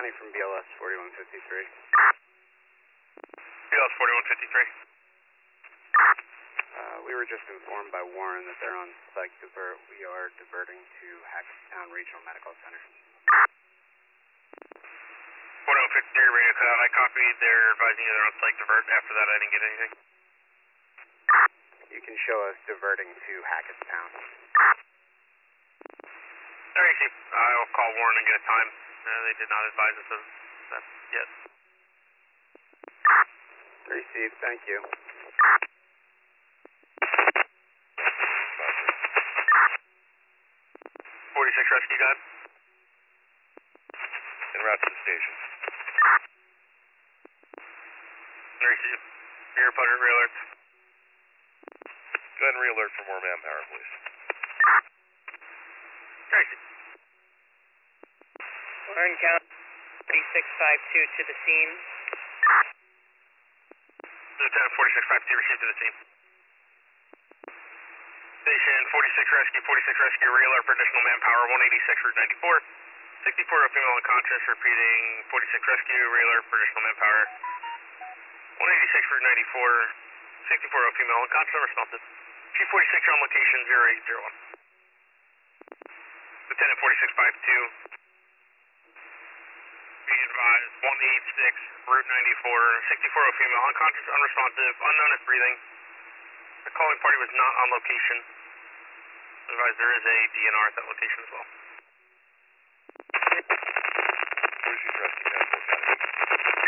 County from BLS 4153. BLS 4153. We were just informed by Warren that they're on psych divert. We are diverting to Hackettstown Regional Medical Center. 4153 radio cloud. I copied. They're advising you they're on psych divert. After that, I didn't get anything. You can show us diverting to Hackettstown. There you see. I will call Warren and get a time. They did not advise us of that yet. Received. Thank you. 46 Rescue Guide. En route to the station. Receive. Your pleasure, re-alert. Go ahead and re-alert for more manpower, please. Receive. Warren County 3652 to the scene. Lieutenant 4652 received to the scene. Station 46 Rescue, 46 Rescue, re-alert for additional manpower, 186 Route 94. 64 female unconscious, repeating 46 Rescue, re-alert for additional manpower, 186 Route 94. 64 female unconscious, unresponsive. Chief 46 on location 0801. Lieutenant 4652. Be advised, 186 Route 94. 64 female unconscious, unresponsive, unknown if breathing. The calling party was not on location. Advised there is a DNR at that location as well. 46 Rescue, County.